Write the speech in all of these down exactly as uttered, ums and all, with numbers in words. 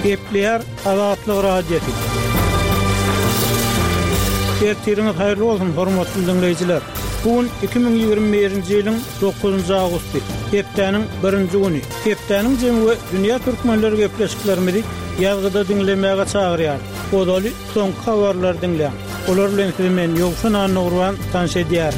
Gepler Azatlyk radiosu. Ertiriniz hayırlı olsun hormatly dinleyijiler. Bugün iki bin ýygrimi birinji ýylyň dokuzynjy agusty, hepdeniň birinji güni. Hepdeniň jemgy dünýä türkmenleri gepleşiklerimizi ýazgyda dinlemäge çagyrýar. Bodaly soňky habarlar dinleýän. Olar bilen men Ýogşan Nurwan tanış edýär.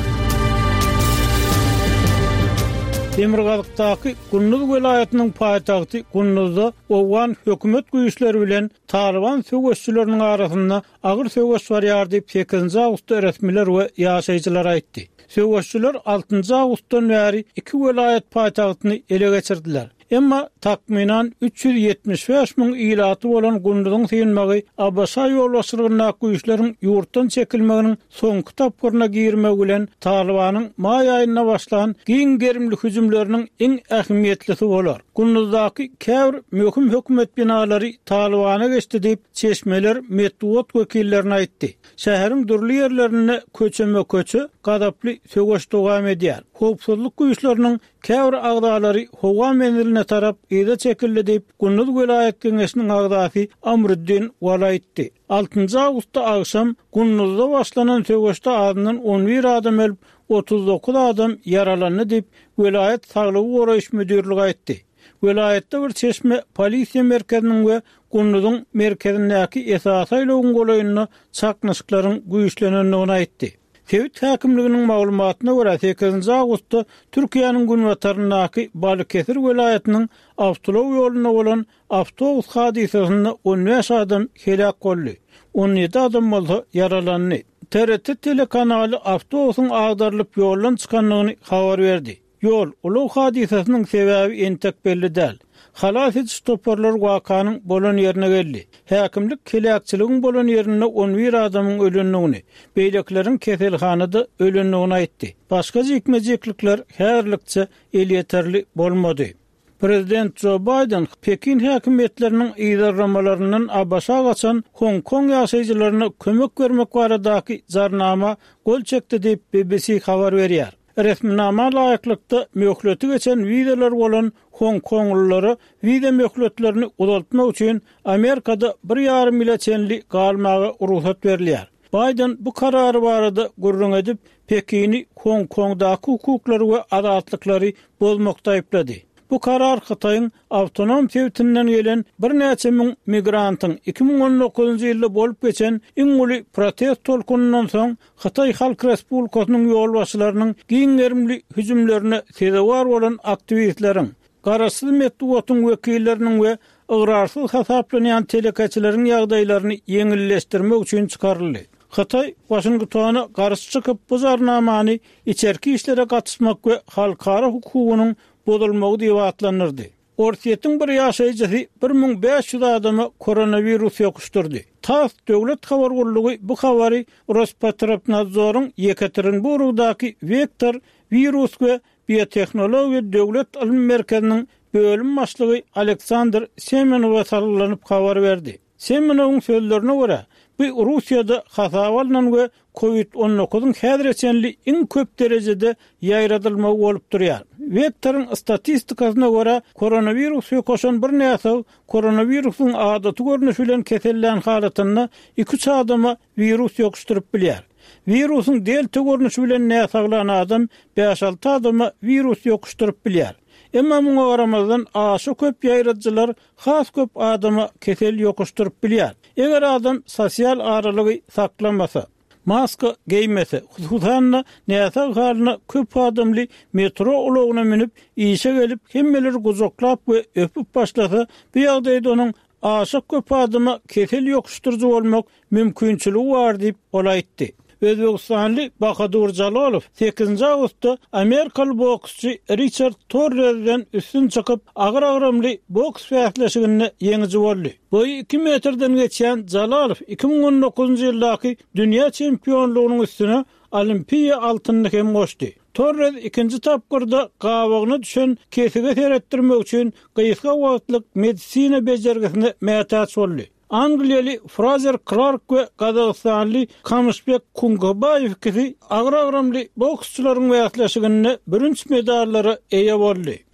Demirgalyktaki Gunnuz welaýatynyň paýtagty Gunnuzda owan hökümet güýçleri bilen Taliban söwüşçüleriniň arasynda agyr söwüş barýar diýip sekizinji awgustda resmiler we ýaşaýjylar aýtdy. Söwüşçüler altynjy awgustdan bäri iki welaýat paýtagtyny ele geçirdiler. Emma takminan üç yüz yetmiş beş min ilaty bolan Gunnuzyň synmagy Abbasa ýolbaşçylygyna güýçleriň ýurtdan çekilmeginiň soňky tapgyrna girmegi bilen Talibanyň maý aýyna başlanan giň gerimli hüjümleriniň iň ähmiýetlisi bolar. Gunnuzdaky käbir möhüm hökümet binalary Talibana geçdi diýip çeşmeler medeniýet wekillerine aýtdy. Şäheriň durly ýerlerine köçeme köçü gadaply söwüş dowam edýär. Howpsuzlyk güýçleriniň käbir agdalary howa meniline tarap ýa-da çekildi diýip Gunnuz welaýat keňeşiniň agdasy Amruddin Wala aýtdy. altynjy awgustda agşam Gunnuzda başlanan söwüşde adynyň on bir adam ölüp otuz dokuz adam yaralandy diýip welaýat saglygy goraýyş müdürligi aýtdy. Welaýatda bir çeşme polisiýa merkeziniň we Gunnuzyň merkezindäki esas aýlagyň golaýyna çaknyşyklaryň güýçlenendigini aýtdy. Sewit häkimliginiň maglumatyna görä sekizinji awgustda Türkiýanyň günwataryndaky Balıkesir welaýatynyň Awtolow ýoluna bolan awtobus hadisesinde on beş adam helak boldy. on ýedi adam bolsa yaralandy. T R T telekanaly awtobusyň agdarylyp ýoldan çykanlygyny habar berdi. Yol uluw hadisesiniň sebäbi entek belli däl. Halas etiş toparlar wakanyň bolan ýerine geldi. Häkimlik kelekçiligiň bolan ýerine on bir adamyň ölendigini, beýlekleriň keselhanada ölendigini aýtdy. Başga jekmejeklikler härlikçe el ýeterli bolmady. Prezident Joe Biden Pekin häkimetleriniň ýydarlamalaryndan Abbasa gaçan Hong Kong ýaşaýjylaryna kömek bermek baradaky jarnama gol çekdi diýip B B C habar berýär. Resminama laýyklykda möhleti geçen vizalar bolan Hong Konglulary viza möhletlerini uzaltmak üçin Amerikada bir ýarym ýyla çenli galmagy ruhsat berilýär. Biden bu karary barada gurrun edip Pekini Hong Kongdaky hukuklary we azatlyklary bozmakda aýplady. Bu karar Xitayň awtonom sewtinden gelen bir näçe min migrantyň iki bin on dokuzynjy ýylda bolup geçen iň uly protest tolkunundan soň Xitay Halk Respublikasynyň ýolbaşçylarynyň giň gerimli hüjümlerine sebäp bolan aktivistleriň, garaşsyz medeniýetiň wekilleriniň we ıgrarsyz hasaplanýan telekeçileriň ýagdaýlaryny ýeňilleşdirmek üçin çykaryldy. Xitay Washingtona garşy çykyp bu jarnamany içerki işlere gatnaşmak we halkara hukugynyň bozulmagy diýip atlanyrdy. Orsiýetiň bir ýaşaýjysy bir min beş ýüz adama koronavirus ýokuşdurdy. TASS döwlet habar gurulugy bu habary Rospotrebnazoryň Yekaterinburgdaky Vektor virus we biotehnologiýa döwlet ilim merkeziniň bölüm başlygy Aleksandr Semenow sallanıp habar berdi. Semenowyň sözlerine görä, bu Russiýada hasawalynan we covid on dokuzyň häzir esenli iň köp derejede ýaýradylmagy bolup durýar. Vektoryň statistikasyna görä, koronavirus ýokaşan bir näse koronavirusyň adaty görnüşi bilen kesellän halatyna iki üç adama virus ýokuşduryp bilýär. Virusyň delta görnüşi bilen näsaglan adam beş alty adama virus ýokuşduryp bilýär. Emma muňa garamazdan aşy köp ýaýradyjylar has köp adama kesel ýokuşduryp bilýär. Eger adam sosial aralygy saklamasa, maska giymese, hususan näsag halyna köp adamly metro ulagyna minip işe gelip hemmeler gozaklap we öpüp başlasa, bu ýagdaýda onuň aşy köp adama kesel ýokuşdurjy bolmak mümkinçiligi bar diýip olaýtdy. Özbekistanly Bahadur Jalalow sekizinji awgustda Amerikaly boksçy Richard Torres'den üstün çykyp agyr-agyramly boks fäsleşigini ýeňiji boldy. Boy iki metrden geçen Jalalow iki bin on dokuzynjy ýyldaky dünýä çempionlugynyň üstüne olimpiýa altynny hem goşdy. Torres ikinji tapgyrda gawagyna düşen kesige seretdirmek üçin gyýyska wagtlyk medisina bejergisine mätäç boldy. Angliýaly Fraser Clark we Gazagstanly Kamysbek Kungabayew gibi agyr-agyramly boksçylaryň wagtlaşygyny birinji medallary eýe boldy.